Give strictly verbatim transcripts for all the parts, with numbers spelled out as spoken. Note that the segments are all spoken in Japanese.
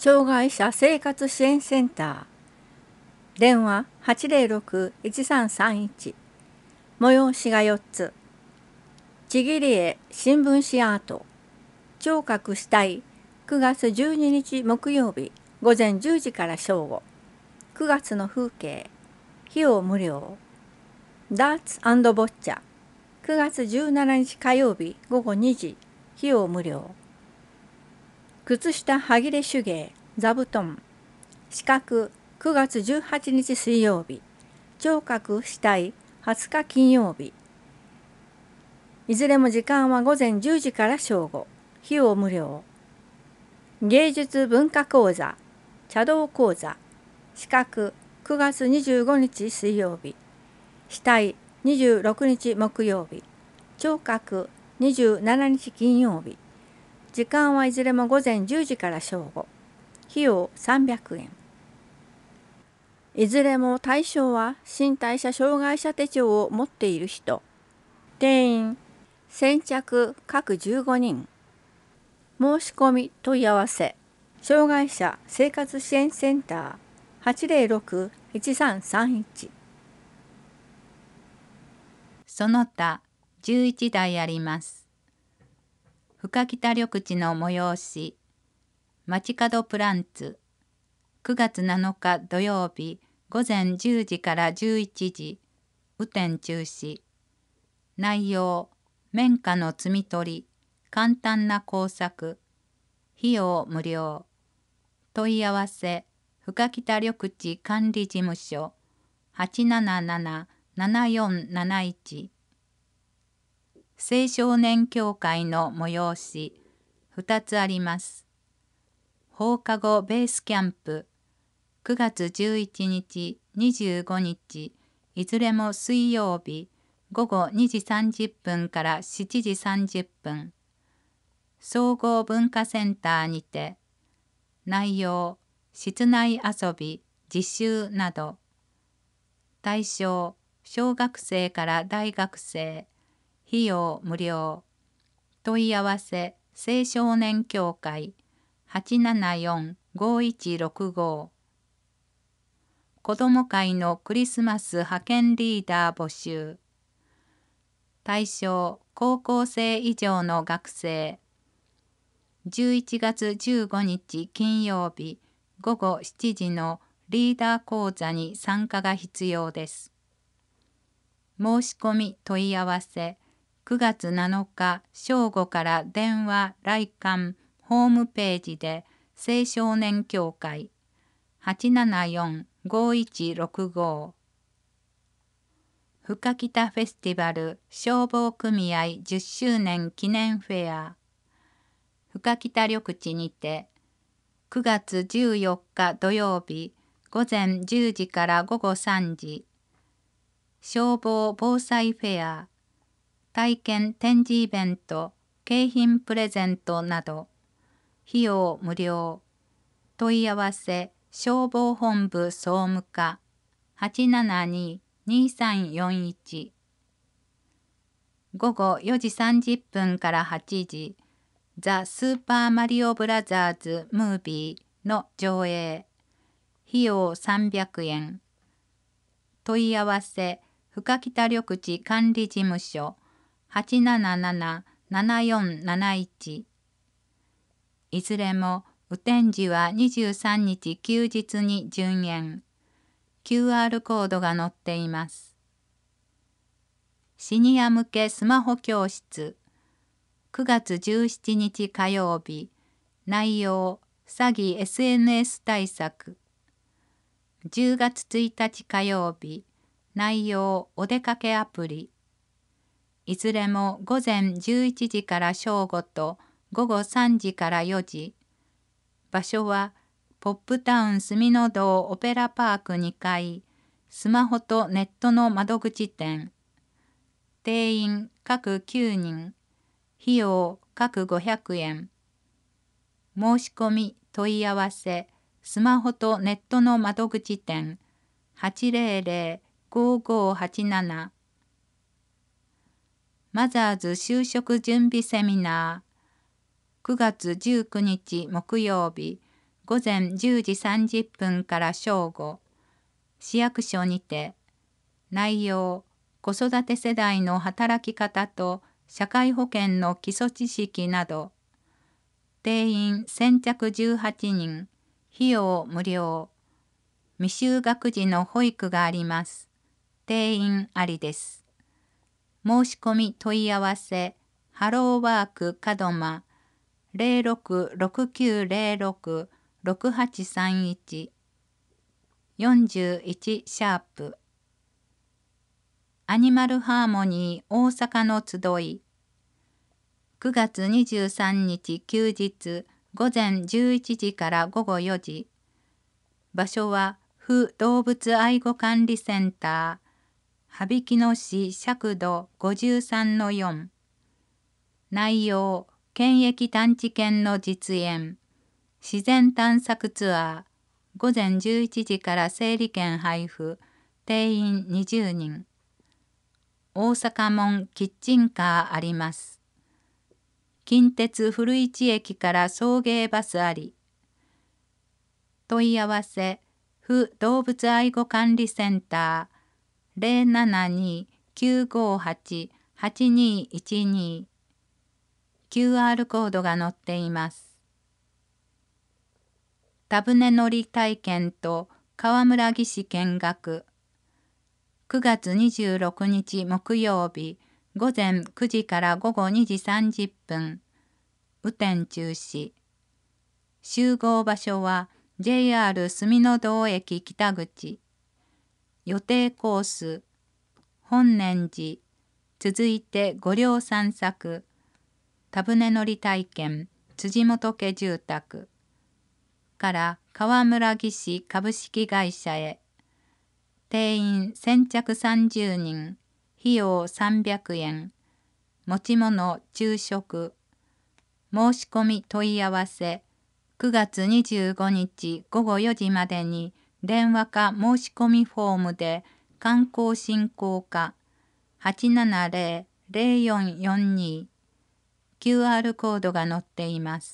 障害者生活支援センター電話 はちゼロろく いちさんさんいち 催しがよっつちぎり絵新聞紙アート聴覚したいくがつじゅうににち木曜日午前じゅうじから正午くがつの風景費用無料ダーツ&ボッチャくがつじゅうしちにち火曜日午後にじ費用無料靴下はぎれ手芸座布団資格くがつじゅうはちにち水曜日聴覚したいはつか金曜日いずれも時間は午前じゅうじから正午費用無料芸術文化講座茶道講座資格くがつにじゅうごにち水曜日したいにじゅうろくにち木曜日聴覚にじゅうしちにち金曜日時間はいずれも午前じゅうじから正午費用さんびゃくえんいずれも対象は身体者障害者手帳を持っている人定員先着各じゅうごにん申し込み問い合わせ障害者生活支援センター はちゼロろく いちさんさんいちその他じゅういちだいあります。深北緑地の催し街角プランツくがつなのか土曜日午前じゅうじからじゅういちじ雨天中止内容綿花の摘み取り簡単な工作費用無料問い合わせ深北緑地管理事務所 はちなななな ななよんなないち青少年協会の催しふたつあります。放課後ベースキャンプくがつじゅういちにちにじゅうごにちいずれも水曜日午後にじさんじゅっぷんからしちじさんじゅっぷん総合文化センターにて内容室内遊び実習など対象小学生から大学生費用無料問い合わせ青少年協会 はちななよん ごいちろくご 子ども会のクリスマス派遣リーダー募集対象高校生以上の学生じゅういちがつじゅうごにち金曜日午後しちじのリーダー講座に参加が必要です。申し込み問い合わせくがつなのか正午から電話来館ホームページで青少年協会 はちななよん ごいちろくご 深北フェスティバル消防組合じゅっしゅうねん記念フェア深北緑地にてくがつじゅうよっか土曜日午前じゅうじから午後さんじ消防防災フェア体験展示イベント景品プレゼントなど費用無料問い合わせ消防本部総務課 はちななに にさんよんいち 午後よじさんじゅっぷんからはちじザ・スーパーマリオブラザーズ・ムービーの上映費用さんびゃくえん問い合わせ深北緑地管理事務所 はちなななな ななよんなないち いずれも雨天時はにじゅうさんにち休日に順延 キューアール コードが載っています。シニア向けスマホ教室くがつじゅうしちにち火曜日内容詐欺 エスエヌエス 対策じゅうがつついたち火曜日内容お出かけアプリいずれも午前じゅういちじから正午と午後さんじからよじ場所はポップタウン住の堂オペラパークにかいスマホとネットの窓口店定員各きゅうにん費用各ごひゃくえん申し込み問い合わせスマホとネットの窓口店 はちぜろぜろ ごごはちなな マザーズ就職準備セミナーくがつじゅうくにち木曜日午前じゅうじさんじゅっぷんから正午、市役所にて、内容、子育て世代の働き方と社会保険の基礎知識など、定員先着じゅうはちにん、費用無料、未就学児の保育があります。定員ありです。申し込み問い合わせ、ハローワーク門間 ゼロろくろくきゅうゼロろくろくはちさんいち よんじゅういちシャープアニマルハーモニー大阪の集いくがつにじゅうさんにち休日午前じゅういちじから午後よじ。場所は府動物愛護管理センター羽曳野市尺度 ごじゅうさんのよん。内容、検疫探知犬の実演、自然探索ツアー、午前じゅういちじから整理券配布、定員にじゅうにん。大阪門キッチンカーあります。近鉄古市駅から送迎バスあり。問い合わせ、府動物愛護管理センター ゼロななに きゅうごはち はちにいちに キューアール コードが載っています。田船乗り体験と川村岸見学くがつにじゅうろくにち木曜日午前くじから午後にじさんじゅっぷん雨天中止集合場所は ジェイアール 住の堂駅北口予定コース本念寺続いて御陵散策田船乗り体験辻本家住宅から川村岸株式会社へ定員先着さんじゅうにん費用さんびゃくえん持ち物昼食申し込み問い合わせくがつにじゅうごにちごごよじまでに電話か申し込みフォームで観光振興課 はちななゼロ ゼロよんよんに キューアール コードが載っています。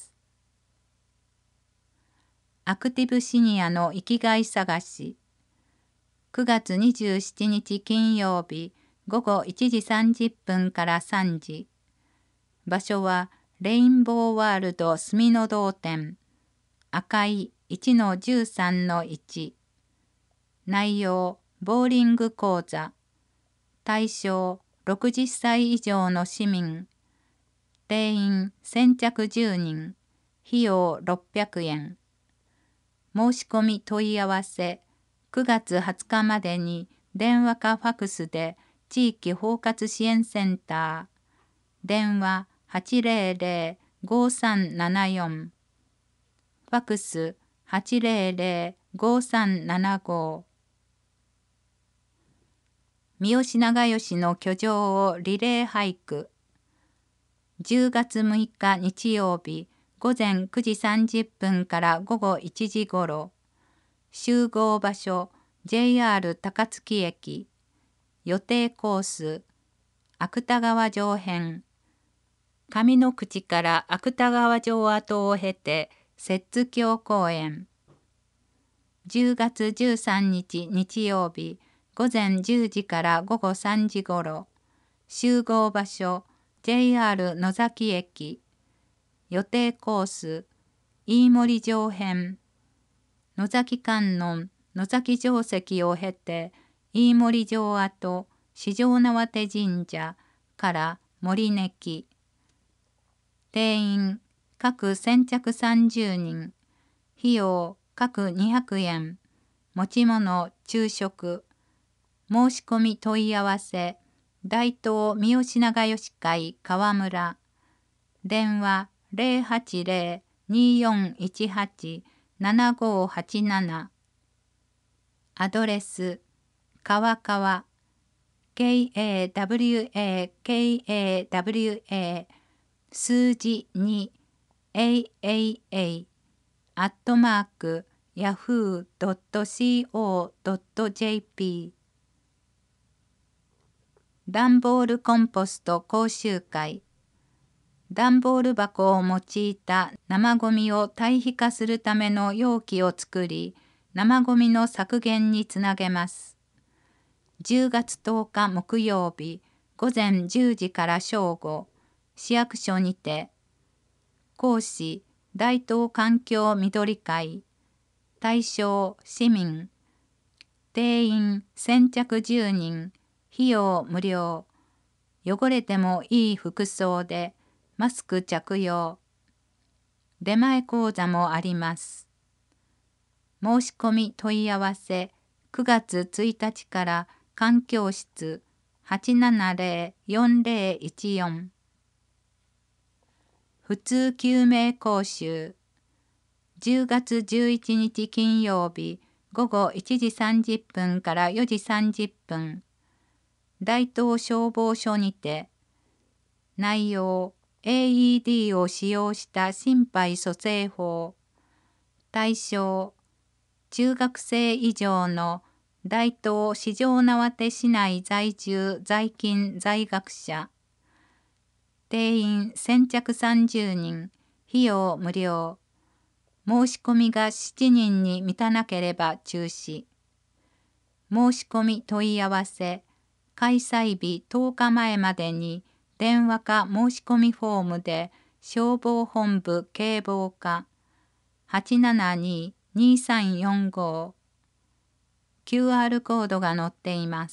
アクティブシニアの生きがい探しくがつにじゅうしちにち金曜日午後いちじさんじゅっぷんからさんじ場所はレインボーワールド住の堂店赤い いちのじゅうさんのいち 内容ボーリング講座対象ろくじゅっさい以上の市民定員先着じゅうにん費用ろっぴゃくえん申し込み問い合わせくがつはつかまでに電話かファクスで地域包括支援センター電話 はちぜろぜろ ごさんななよん ファクス はちぜろぜろ ごさんななご 三好長慶の居城をリレー俳句じゅうがつむいか日曜日午前くじさんじゅっぷんから午後いちじごろ集合場所 ジェイアール 高槻駅予定コース芥川城編上の口から芥川城跡を経て摂津峡公園じゅうがつじゅうさんにち日曜日午前じゅうじから午後さんじごろ集合場所 ジェイアール 野崎駅予定コース飯森城編野崎観音野崎城跡を経て飯森城跡四条畷神社から森根木定員各先着さんじゅうにん費用各にひゃくえん持ち物昼食申し込み問い合わせ大東三好長慶会川村電話 ゼロはちゼロ によんいちはち ななごはちなな アドレス川川 ケーエーダブリューエーケーエーダブリューエー 数字 に エーエーエー アットマーク ヤフー ドット シーオー ドット ジェーピー 段ボールコンポスト講習会段ボール箱を用いた生ごみを堆肥化するための容器を作り、生ごみの削減につなげます。じゅうがつとおか木曜日、ごぜんじゅうじから正午、市役所にて、講師、大東環境緑会、対象市民、定員先着じゅうにん、費用無料、汚れてもいい服装で、マスク着用、出前講座もあります。申し込み問い合わせ、くがつついたちから環境室 はちななぜろ よんぜろいちよん。普通救命講習、じゅうがつじゅういちにち金曜日、ごごいちじさんじゅっぷんからよじさんじゅっぷん、大東消防署にて、内容、エーイーディー を使用した心肺蘇生法、対象、中学生以上の大東四条畷市内在住在勤在学者、定員先着さんじゅうにん、費用無料、申し込みがしちにんに満たなければ中止。申し込み問い合わせ、開催日とおかまえまでに電話か申し込みフォームで消防本部警防課 はちななに にさんよんご キューアール コードが載っています。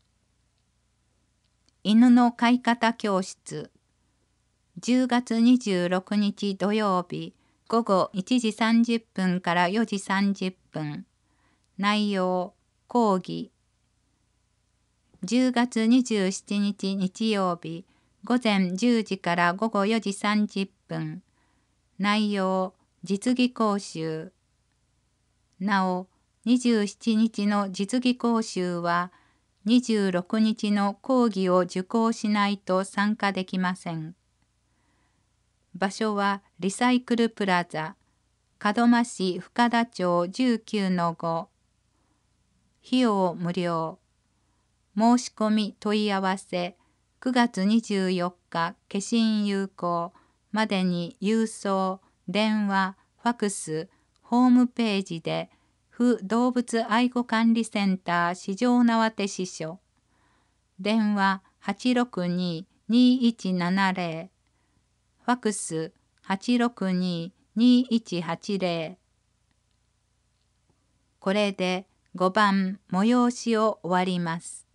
犬の飼い方教室、じゅうがつにじゅうろくにち土曜日、ごごいちじさんじゅっぷんからよじさんじゅっぷん。内容、講義。じゅうがつにじゅうしちにち日曜日、ごぜんじゅうじからごごよじさんじゅっぷん。内容、実技講習。なお、にじゅうしちにちの実技講習は、にじゅうろくにちの講義を受講しないと参加できません。場所はリサイクルプラザ、門真市深田町 じゅうきゅうのご。費用無料。申し込み問い合わせ、くがつにじゅうよっか消印有効までに郵送、電話、ファクス、ホームページで、府動物愛護管理センター四条畷支所。電話 はちろくに にいちななぜろ。ファクス はちろくに にいちはちぜろ。これでごばん催しを終わります。